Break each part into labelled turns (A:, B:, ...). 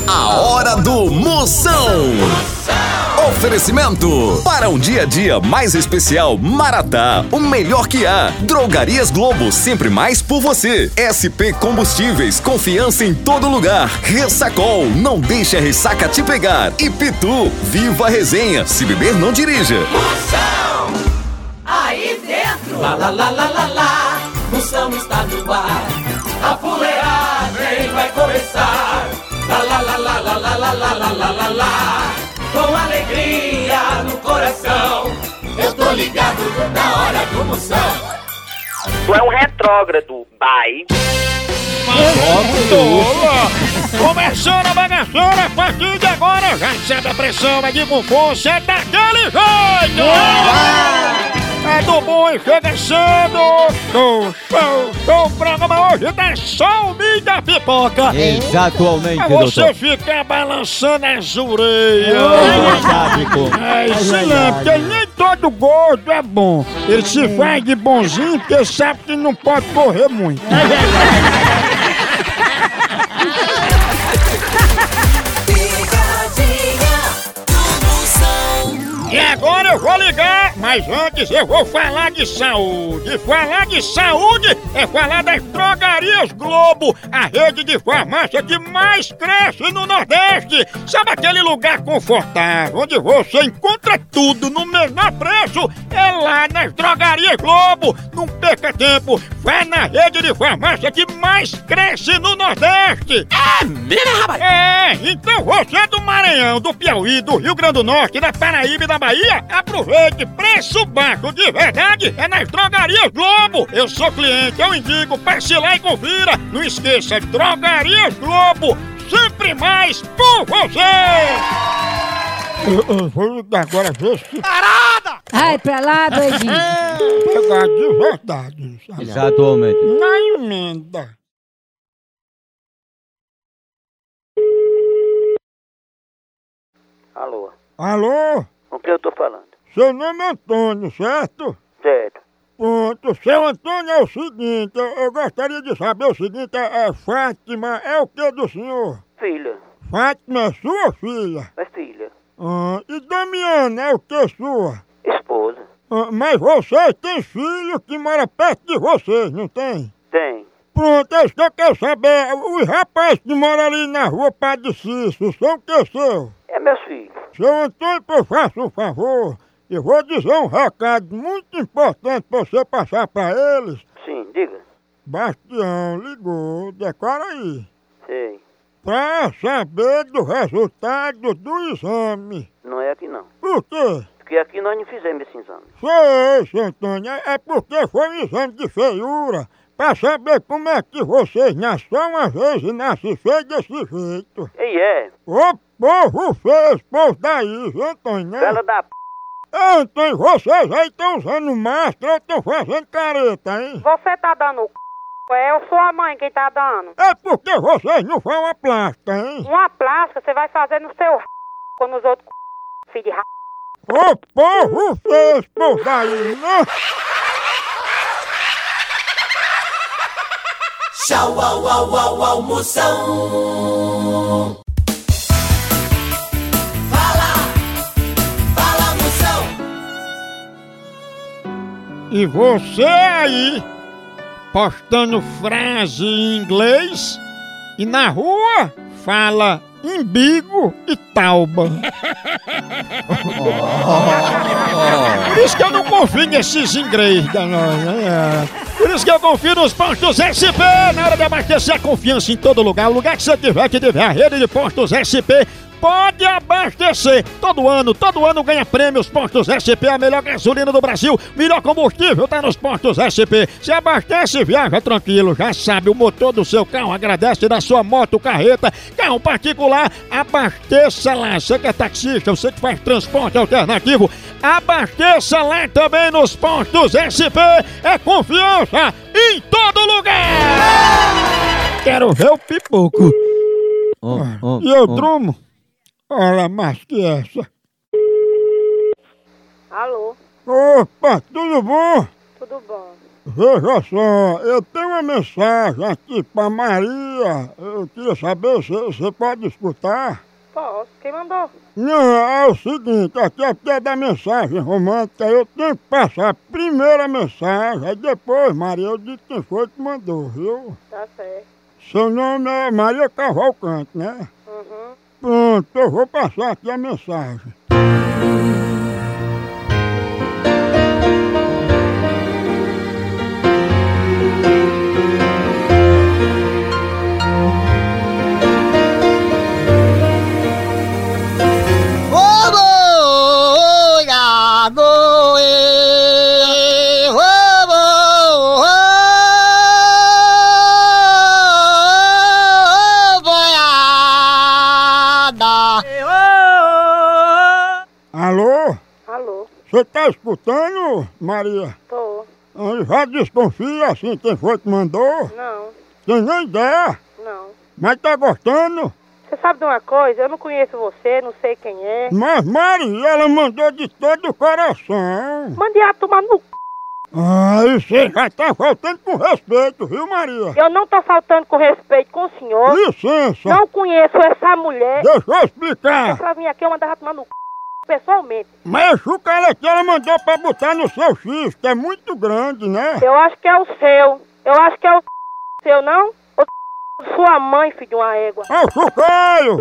A: A hora do Moção. Oferecimento. Para um dia a dia mais especial, Maratá, o melhor que há. Drogarias Globo, sempre mais por você. SP Combustíveis, confiança em todo lugar. Ressacol, não deixe a ressaca te pegar. E Pitu, viva a resenha, se beber não dirija.
B: Moção, aí dentro. Lá, lá, lá, lá, lá, lá. Moção está no ar. A fuleagem vai começar. Lá, lá, lá, lá, lá, lá, lá, lá, lá, lá, lá, lá. Com alegria no coração, eu tô ligado na hora do Moção.
C: Tu é um retrógrado, pai.
D: Começando a bagaceira, a partir de agora já sabe a pressão, é de bumbum, cê é daquele jeito! É do bom e chega cedo! Show! O programa hoje tá só o milho da pipoca!
E: Exatamente,
D: é
E: doutor.
D: você ficar balançando as orelhas! É isso mesmo, porque nem todo gordo é bom. Ele se faz de bonzinho porque sabe que não pode correr muito. E agora eu vou ligar, mas antes eu vou falar de saúde. Falar de saúde é falar das Drogarias Globo, a rede de farmácia que mais cresce no Nordeste. Sabe aquele lugar confortável, onde você encontra tudo no menor preço? É lá nas Drogarias Globo. Não perca tempo, vá na rede de farmácia que mais cresce no Nordeste.
B: É mesmo, rapaz?
D: É, então você do Maranhão, do Piauí, do Rio Grande do Norte, da Paraíba e da Bahia, aproveite, preço baixo de verdade é nas Drogarias Globo. Eu sou cliente, eu indico, passe lá e confira. Não esqueça, Drogarias Globo, sempre mais por você. Eu vou ligar agora ver se...
B: Parada!
F: Ai, pra lá, doidinho.
D: Pegar de verdade, sabe?
E: Exatamente.
D: Na emenda.
C: Alô,
D: Alô?
C: com quem eu tô falando?
D: Seu nome é Antônio, certo?
C: Certo.
D: Pronto, seu Antônio, é o seguinte, eu gostaria de saber o seguinte, Fátima é o que do senhor?
C: Filha.
D: Fátima é sua filha?
C: É filha.
D: E Damiana é o que sua?
C: Esposa.
D: Mas vocês têm filho que mora perto de vocês, não tem?
C: Tem.
D: Pronto, é isso que eu quero saber, os rapazes que moram ali na rua Padre Cício, são o que seu?
C: É meus filhos.
D: Seu Antônio, eu faço um favor, eu vou dizer um recado muito importante pra você passar pra eles.
C: Sim, diga.
D: Bastião ligou, decora aí,
C: Sei.
D: pra saber do resultado do exame.
C: Não é aqui não.
D: Por quê?
C: Porque aqui nós não fizemos esse exame.
D: Sei, seu Antônio, é porque foi um exame de feiura, pra saber como é que vocês nascem só uma vez e nascem feio desse jeito.
C: E é.
D: Ô povo feio, esse povo daí, viu, Antônio, né?
C: Fela da p...
D: Antônio, vocês aí estão usando máscara ou estão fazendo careta, hein?
G: Você tá dando o c... Eu sou a mãe quem tá dando.
D: É porque vocês não fazem uma plástica, hein?
G: Uma plástica você vai fazer no seu quando os outros filho de
D: Ô povo feio, esse povo daí, né?
B: Tchau, au, au, au, au, Moção. Fala, Moção.
D: E você aí, postando frase em inglês e na rua fala imbigo e tauba. Por isso que eu não confio nesses inglês da nós, né? Por isso que eu confio nos postos SP. Na hora de abastecer a confiança em todo lugar. O lugar que você tiver a rede de postos SP. Pode abastecer. Todo ano ganha prêmios. Postos SP, a melhor gasolina do Brasil. Melhor combustível tá nos postos SP. Se abastece, viaja tranquilo. Já sabe, o motor do seu carro agradece, da sua moto, carreta, carro particular. Abasteça lá. Você que é taxista, você que faz transporte alternativo. Abasteça lá também nos postos SP. É confiança em todo lugar. Quero ver o pipoco. E eu drumo. Olha, mais que essa.
G: Alô?
D: Opa, tudo bom?
G: Tudo bom?
D: Veja só, eu tenho uma mensagem aqui pra Maria. Eu queria saber se você pode escutar.
G: Posso. Quem mandou?
D: Não, é o seguinte, aqui é porque é da mensagem romântica, eu tenho que passar a primeira mensagem, aí depois, Maria, eu digo quem foi que mandou, viu?
G: Tá certo.
D: Seu nome é Maria Cavalcante, né?
G: Uhum.
D: Pronto, eu vou passar aqui a mensagem. Alô?
G: Alô?
D: Você tá escutando, Maria?
G: Tô.
D: Já desconfia assim quem foi que mandou?
G: Não.
D: Tem nem ideia,
G: Não.
D: mas tá gostando?
G: Você sabe de uma coisa? Eu não conheço você, não sei quem é.
D: Mas Maria, ela mandou de todo o coração.
G: Mande a tomar no c...
D: Aí você já tá faltando com respeito, viu, Maria?
G: Eu não tô faltando com respeito com o senhor.
D: Licença,
G: Não conheço essa mulher.
D: deixa eu explicar.
G: Se ela vir aqui, eu mandava tomar no c... pessoalmente.
D: Mas o cara que ela mandou pra botar no seu X, que é muito grande, né?
G: Eu acho que é o seu. Eu acho que é o seu, não? O sua mãe, filho de uma égua.
D: Ó o chucaio!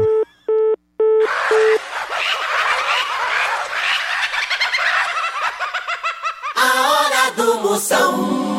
B: A hora do Moção.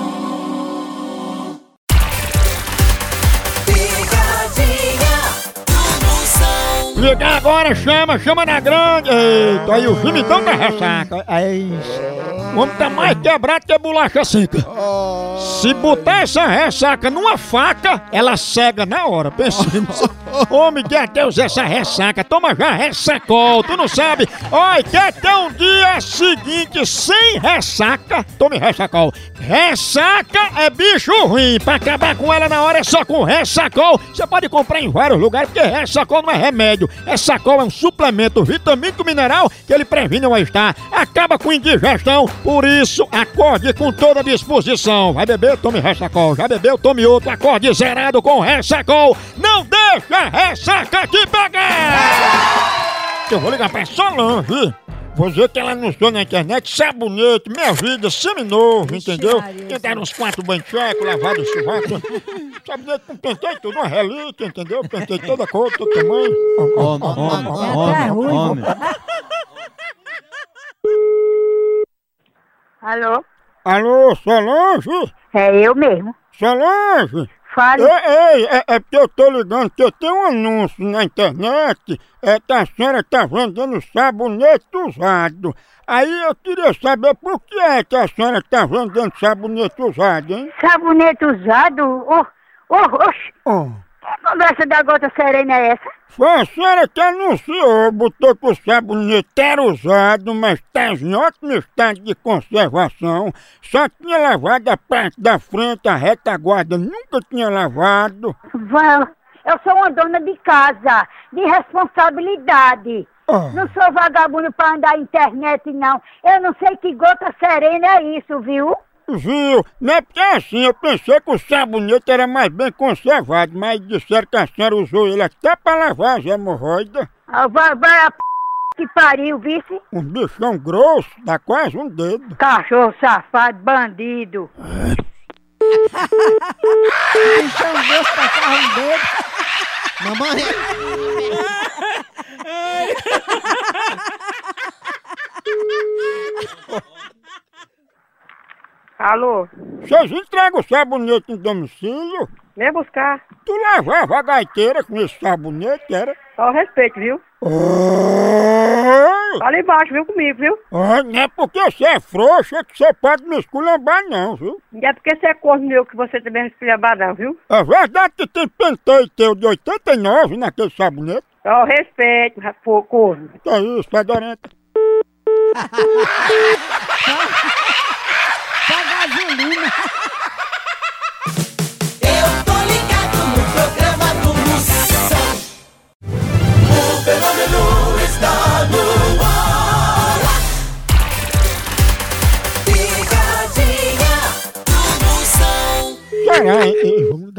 B: Picadinha do Moção.
D: Ligar agora, chama na grande! Eita, aí o gemidão da ressaca. É isso. O homem tá mais quebrado que bolacha seca. Se botar essa ressaca numa faca, ela cega na hora, pensa nisso. Homem, quer ter usar essa ressaca, toma já ressacol, tu não sabe? Oi, quer ter um dia seguinte sem ressaca? Tome ressacol. Ressaca é bicho ruim, pra acabar com ela na hora é só com ressacol. Você pode comprar em vários lugares, porque ressacol não é remédio. Ressacol é um suplemento vitamínico mineral que ele previne o mal-estar, acaba com indigestão. Por isso, acorde com toda disposição. Vai beber, tome ressacol. Já bebeu, tome outro. Acorde zerado com ressacol. Não deixa a ressaca te pegar! Eu vou ligar pra Solange. Vou dizer que ela anunciou na internet sabonete, minha vida, seminovo, entendeu? Tentaram uns 4 banhos tchecos, lavado de sovaco. Sabonete com pentei tudo, uma relíquia, entendeu? Pentei toda a cor, todo tamanho.
E: Homem.
G: Alô?
D: Alô, Solange?
G: É eu mesmo.
D: Solange?
G: Fale.
D: Ei, é porque eu tô ligando que tem um anúncio na internet, que a senhora tá vendendo sabonete usado. Aí eu queria saber por que é que a senhora tá vendendo sabonete usado, hein?
G: Sabonete usado? Oxi.
D: Oh.
G: Que conversa da gota serena é essa?
D: Foi a senhora que anunciou, botou que o sabonete era usado, mas tá em ótimo estado de conservação. Só tinha lavado a parte da frente, a retaguarda nunca tinha lavado.
G: Eu sou uma dona de casa, de responsabilidade.
D: Oh.
G: Não sou vagabundo pra andar na internet, não. Eu não sei que gota serena é isso, viu?
D: Viu? Não é porque assim, eu pensei que o sabonete era mais bem conservado, mas disseram que a senhora usou ele até pra lavar as hemorroidas.
G: Vai a p... que pariu, vice?
D: Um bichão grosso, dá quase um dedo.
G: Cachorro safado, bandido.
E: Então Deus passava um dedo. Mamãe.
G: Alô?
D: Vocês entregam o sabonete no domicílio?
G: Vem buscar.
D: Tu lavava a gaiteira com esse sabonete, era?
G: Só respeito, viu?
D: Oh!
G: Fala embaixo, viu, comigo, viu?
D: Oh, não é porque você é frouxa que você pode me esculhambar não, viu?
G: Não é porque você é corno meu que você também é esculhambar, não, viu?
D: É verdade que tem penteio teu de 89 naquele sabonete?
G: Só respeito, corno.
D: Que é isso, fedorenta?
E: Só gasolina.
B: Eu tô ligado no programa do Moção. O fenômeno está no ar. Picadinha do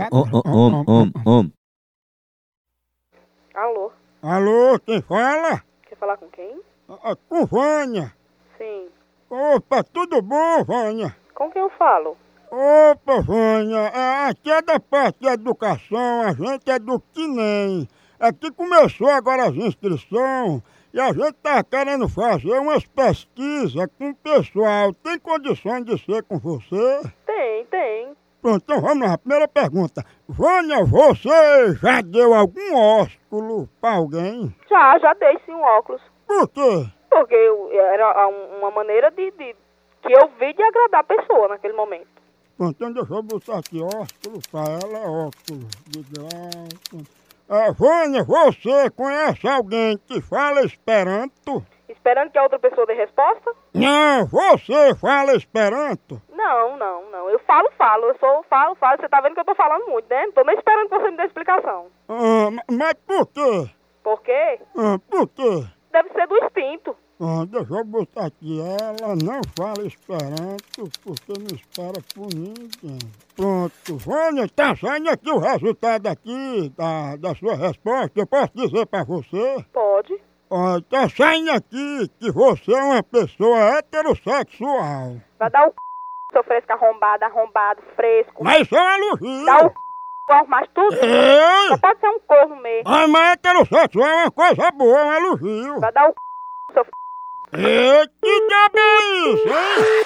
G: Alô?
D: Alô, quem fala?
G: Quer falar com quem?
D: Com Vânia.
G: Sim.
D: Opa, tudo bom, Vânia?
G: Com quem eu falo?
D: Opa, Vânia, aqui é da parte de educação, a gente é do Quinem. Aqui começou agora as inscrições e a gente tá querendo fazer umas pesquisas com o pessoal. Tem condições de ser com você?
G: Tem.
D: Pronto, então vamos lá. Primeira pergunta. Vânia, você já deu algum ósculo pra alguém?
G: Já dei sim um óculos.
D: Por quê?
G: Porque era uma maneira de que eu vi de agradar a pessoa naquele momento.
D: Pronto, então deixa eu botar aqui ósculo pra ela, óculos de grau. Vânia, você conhece alguém que fala Esperanto?
G: Esperando que a outra pessoa dê resposta?
D: Não, você fala Esperanto?
G: Não. Eu falo. Eu falo. Você tá vendo que eu tô falando muito, né? Não tô nem esperando que você me dê explicação.
D: Mas por quê?
G: Por quê?
D: Por quê?
G: Deve ser do instinto.
D: Deixa eu botar aqui. Ela não fala Esperanto porque não espera por ninguém. Pronto. Vânia, tá saindo aqui o resultado aqui da sua resposta. Eu posso dizer pra você?
G: Pode.
D: Tá saindo aqui que você é uma pessoa heterossexual.
G: Vai dar o seu fresco arrombado, fresco.
D: Mas isso é um elogio.
G: Dá o mas tudo.
D: Ei!
G: Só pode ser um corno mesmo.
D: Mas heterossexual é uma coisa boa, é um elogio.
G: Vai dar o seu
D: Ei, que diabo é isso, hein?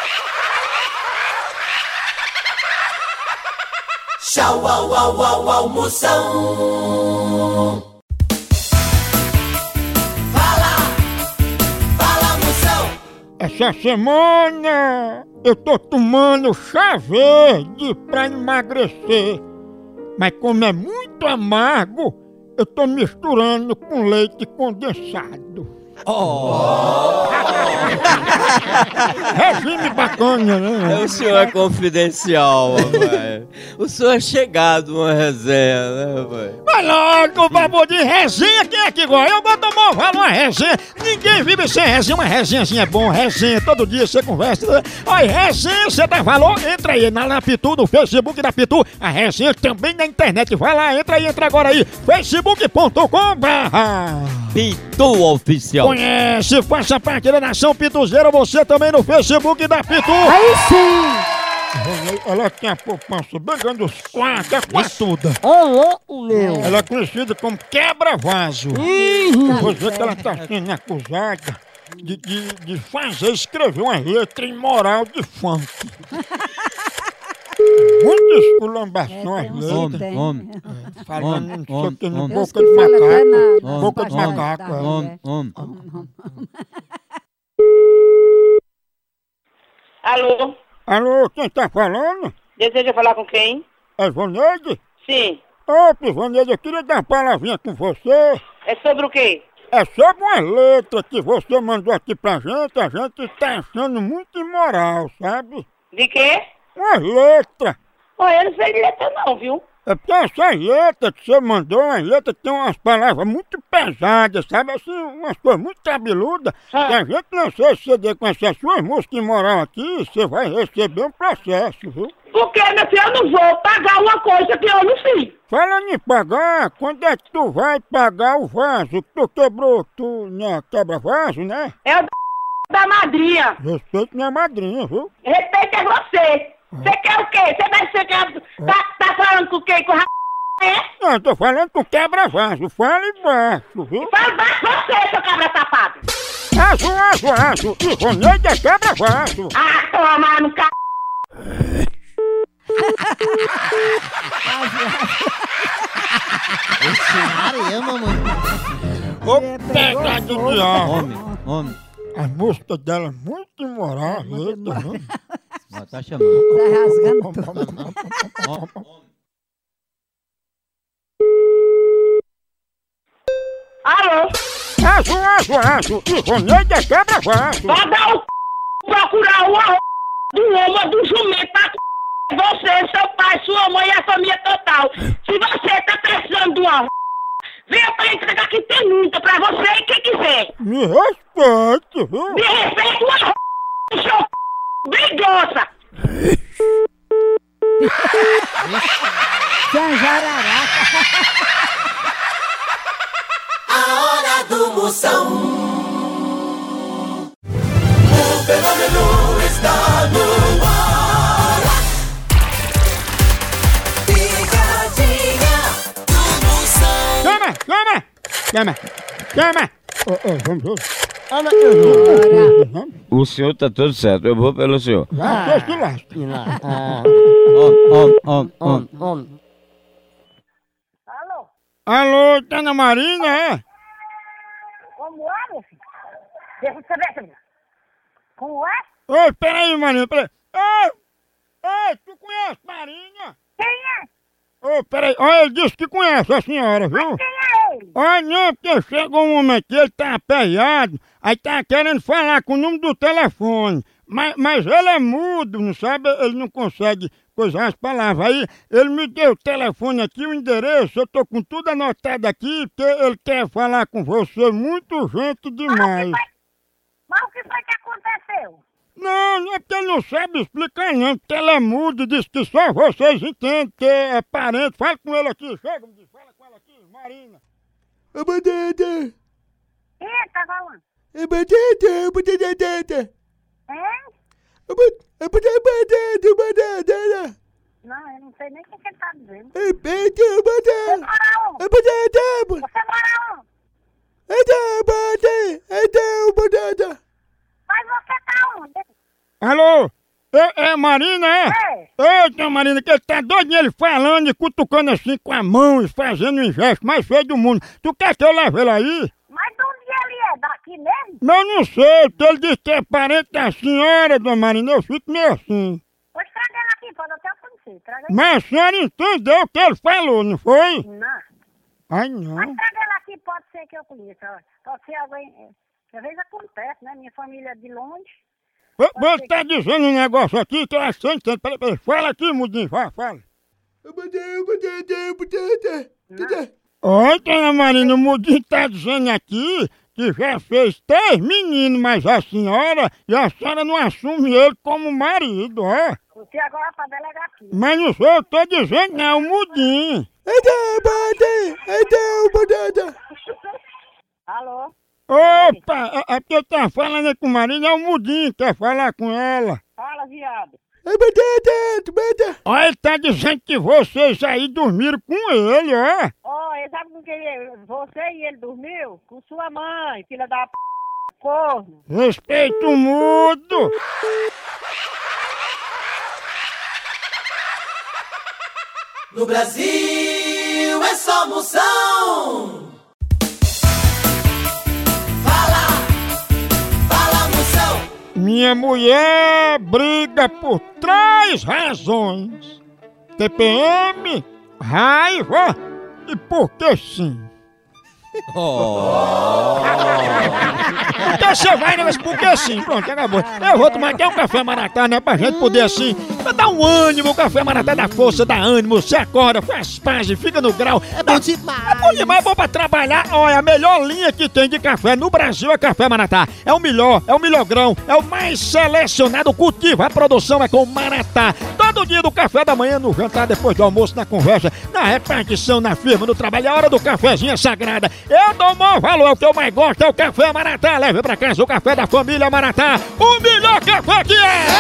B: Tchau, au, Moção. Fala, Moção.
D: Essa semana eu tô tomando chá verde pra emagrecer. Mas como é muito amargo, eu tô misturando com leite condensado. Regime bacana, né?
F: O senhor é confidencial, rapaz. O senhor é chegado numa resenha, né, rapaz?
D: Mas logo, babu de resenha, quem é que gosta? Eu vou tomar uma resenha. Ninguém vive sem resenha. Uma resenhazinha é bom, resenha. Todo dia você conversa. Olha, resenha, você dá valor? Entra aí na Pitu, no Facebook da Pitu. A resenha também na internet. Vai lá, entra agora aí. facebook.com/Pitu
F: Oficial.
D: Conhece, faça parte da Nação Pituzeira, você também no Facebook da Pitu.
E: Aí sim!
D: Ela tem a poupança bem grande, os quatuda.
E: Ô, louco, meu!
D: Ela é conhecida como quebra-vaso. Você que ela está sendo acusada de escrever uma letra imoral de funk. Muitas esculambações,
F: Homem.
D: falando não sei o que, no boca de macaco. Boca de macaco. Alô, quem tá falando?
C: Deseja falar com quem?
D: É Ivoneide?
C: Sim.
D: Opa, Ivoneide, eu queria dar uma palavrinha com você.
C: É sobre o quê?
D: É sobre uma letra que você mandou aqui pra gente, a gente tá achando muito imoral, sabe?
C: De quê?
D: Uma letra.
C: Olha, eu não sei de letra não, viu?
D: É porque essa letra que você mandou, uma letra que tem umas palavras muito pesadas, sabe? Assim, umas coisas muito cabeludas. E a gente lançou esse CD com essas suas músicas imoral aqui, você vai receber um processo, viu?
C: Porque, meu filho, eu não vou pagar uma coisa que eu não fiz.
D: Falando em pagar, quando é que tu vai pagar o vaso que tu quebrou? Tu não quebra vaso, né?
C: É o da madrinha.
D: Respeito minha madrinha, viu?
C: Respeito é você. Você quer o quê? Você deve ser tá falando com quem? Com o é?
D: Não, eu tô falando com quebra-vaso. Fala embaixo, viu?
C: Fala baixo você, seu cabra safado.
D: Aço. Ivoneide é quebra-vaso.
C: Ah, toma no c...
D: Ô, pegadinha de ar.
F: Homem.
D: A música dela é muito imoral, letra, viu?
F: Tá chamando.
E: Tá rasgando tudo.
C: Alô?
D: Aço. Ivoneide é quebra-vaso.
C: Vai dar o c... procurar o do homem, do jumento, pra c... você, seu pai, sua mãe e a família total. Se você tá precisando de uma venha pra entregar que tem muita pra você e quem quiser.
D: Me respeite, viu?
C: Me respeita uma do seu c... bem grossa.
E: Você é uma jararaca.
B: A hora do Moção. O fenômeno está no ar. Picadinha do Moção.
D: Chama! Vamos.
F: O senhor tá tudo certo, eu vou pelo senhor.
D: Vai, que lasca.
G: Alô?
D: Alô, tá na Marina, é?
G: Como é, meu filho? Deixa eu saber, filho. Como é?
D: Ô, peraí, Marina, peraí. Ô, tu conhece Marinha?
G: Quem é?
D: Ô, peraí, ó, ele disse que conhece a senhora, viu?
G: Quem é ele?
D: Ó, não, porque chegou um homem aqui, ele tá aperreado, aí tá querendo falar com o número do telefone. Mas ele é mudo, não sabe? Ele não consegue coisar as palavras. Aí ele me deu o telefone aqui, o endereço, eu tô com tudo anotado aqui, porque ele quer falar com você muito urgente demais.
G: Mas o que foi que aconteceu?
D: Não é porque ele não sabe explicar não, porque ele é mudo e diz que só vocês entendem, que é parente. Fala com ele aqui, chega, fala com ela aqui, Marina.
G: Quem é que tá falando? Hein? Não, eu não sei nem o que ele tá dizendo. Você mora onde? Você mora onde? Mas você tá onde?
D: Alô? É Marina, é?
G: É.
D: Eita, Marina, que ele tá doidinho, ele falando e cutucando assim com a mão e fazendo um gesto mais feio do mundo. Tu quer que eu leve ele aí?
G: Mas de onde ele é? Daqui mesmo?
D: Mas eu não sei, porque ele disse que é parente da senhora, dona Marina, eu fico meio assim.
G: Pois traga ele aqui, pode até conhecer. Traga ele.
D: Mas a senhora entendeu o que ele falou, não foi?
G: Não.
D: Ai, não.
G: Mas traga ele aqui, pode ser que eu conheça. Pode ser alguém... Às vezes acontece, né? Minha família é de longe.
D: Você tá dizendo um negócio aqui que eu acho que você entende. Peraí, fala aqui, mudinho, fala. Olha, dona Marina, o mudinho tá dizendo aqui que já fez 3 meninos, mas a senhora não assume ele como marido, ó.
G: Você agora pra delegacia.
D: Mas não sou eu que tô dizendo, não, o mudinho.
G: Alô?
D: Opa, é porque eu tava falando aí com o Marina, é o mudinho que quer falar com ela.
G: Fala, viado.
D: Olha, ele tá dizendo que vocês aí dormiram com ele, ó.
G: Ó, ele sabe com quem você e ele dormiu? Com sua mãe, filha da corno.
D: Respeito o mudo.
B: No Brasil é só Moção. Fala Moção.
D: Minha mulher briga por 3 razões: TPM, raiva e porque sim. Então você vai, né? Porque sim, pronto, acabou. Eu vou tomar aqui um café Maratá, né? Pra gente poder assim, pra dar um ânimo. O café Maratá dá força, dá ânimo. Você acorda, faz paz, fica no grau. É bom demais. É bom demais, é bom pra trabalhar. Olha, a melhor linha que tem de café no Brasil é Café Maratá. É o melhor grão, é o mais selecionado. Cultivo, a produção é com Maratá. Todo dia do café da manhã, no jantar, depois do almoço, na conversa, na repartição, na firma, no trabalho. A hora do cafezinho é sagrada. Eu dou o maior valor, o que eu mais gosto é o café Maratá. Leve pra casa o café da família Maratá. O melhor café que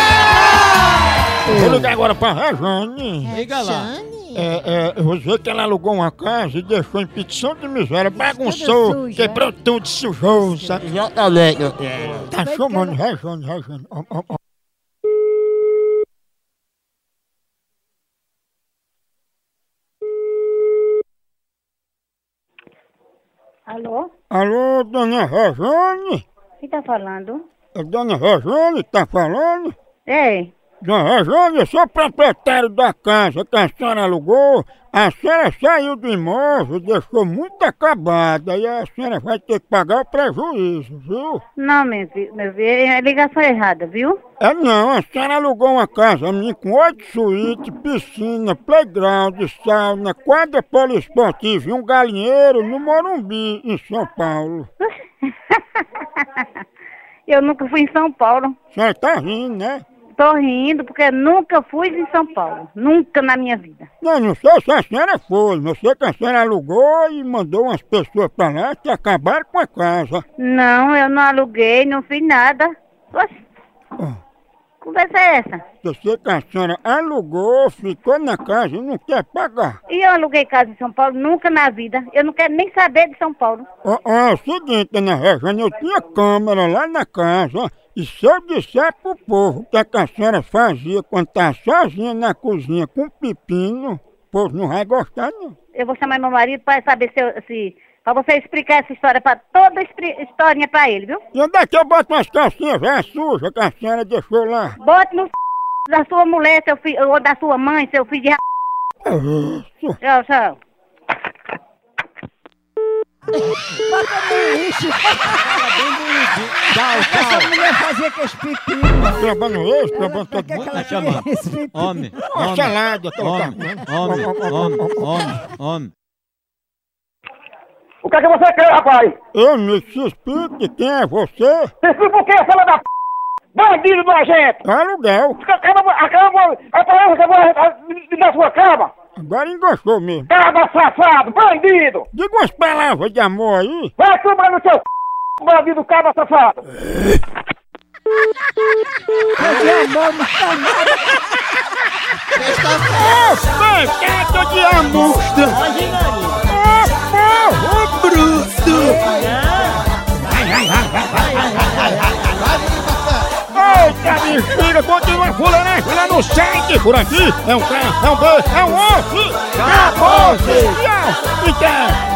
D: é! Vou ligar agora pra Rejane.
F: Liga lá.
D: Eu vou dizer que ela alugou uma casa e deixou em petição de miséria, bagunçou, quebrou tudo, sujou, sabe?
F: Exatamente.
D: Tá chamando Rejane. Ó.
G: Alô?
D: Alô, dona Rejane?
G: Quem tá falando?
D: É dona Rejane que tá falando?
G: É.
D: Dona Rejane, eu sou proprietário da casa que a senhora alugou. A senhora saiu do imóvel, deixou muito acabada e a senhora vai ter que pagar o prejuízo, viu?
G: Não, meu filho, é ligação errada, viu?
D: Não, a senhora alugou uma casa minha com 8 suítes, piscina, playground, sauna, quadra poliesportiva e um galinheiro no Morumbi, em São Paulo.
G: Eu nunca fui em São Paulo.
D: A senhora tá rindo, né?
G: Tô rindo porque nunca fui em São Paulo. Nunca na minha vida.
D: Não sei se a senhora foi. Não sei que a senhora alugou e mandou umas pessoas pra lá que acabaram com a casa.
G: Não, eu não aluguei, não fiz nada. Oxe, conversa é essa?
D: Eu sei que a senhora alugou, ficou na casa e não quer pagar.
G: E eu aluguei casa em São Paulo? Nunca na vida. Eu não quero nem saber de São Paulo.
D: É o seguinte, Ana Regina, eu tinha câmera lá na casa e se eu disser pro povo o que a senhora fazia quando tá sozinha na cozinha com pepino, o povo não vai gostar, não.
G: Eu vou chamar meu marido para saber pra você explicar essa história, toda historinha pra ele, viu?
D: E onde é que eu boto umas calcinhas velhas sujas que a senhora deixou lá?
G: Bote no da sua mulher, seu filho, ou da sua mãe, seu filho de
D: Isso.
G: Tchau, tchau.
E: Bota no lixo.
F: Tchau,
E: Essa mulher fazia com esse pepino.
D: Trabalhando isso, trabalhando todo
E: Que
D: mundo.
E: ela
F: chama?
E: queria esse pepino?
F: Homem,
D: Uma salada,
F: homem.
C: O que é que você quer, rapaz?
D: Eu me explique quem é você?
C: Você explica o que, fala da p... Bandido nojento!
D: Aluguel.
C: Acaba na sua cama!
D: Agora enganchou mesmo.
C: Cabra safado, bandido!
D: Diga umas palavras de amor aí.
C: Vai tomar no seu bandido, cabra safado!
E: De amor não tá nada.
D: Pecado de amor. Porro bruto. Eita, bexiga, continua fuleiragem lá no site. Por aqui é um K, é um B, é um osso. Acabou-se. Tchau.